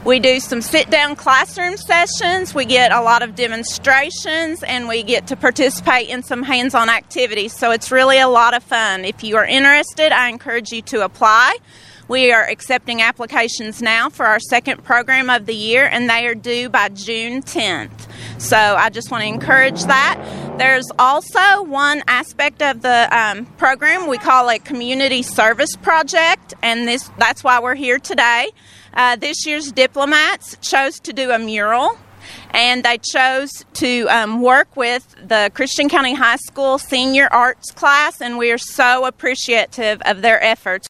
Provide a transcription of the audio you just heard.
We do some sit-down classroom sessions, we get a lot of demonstrations, and we get to participate in some hands-on activities. So it's really a lot of fun. If you are interested, I encourage you to apply. We are accepting applications now for our second program of the year, and they are due by June 10th. So I just want to encourage that. There's also one aspect of the program we call a community service project, and that's why we're here today. This year's diplomats chose to do a mural, and they chose to work with the Christian County High School senior arts class, and we are so appreciative of their efforts.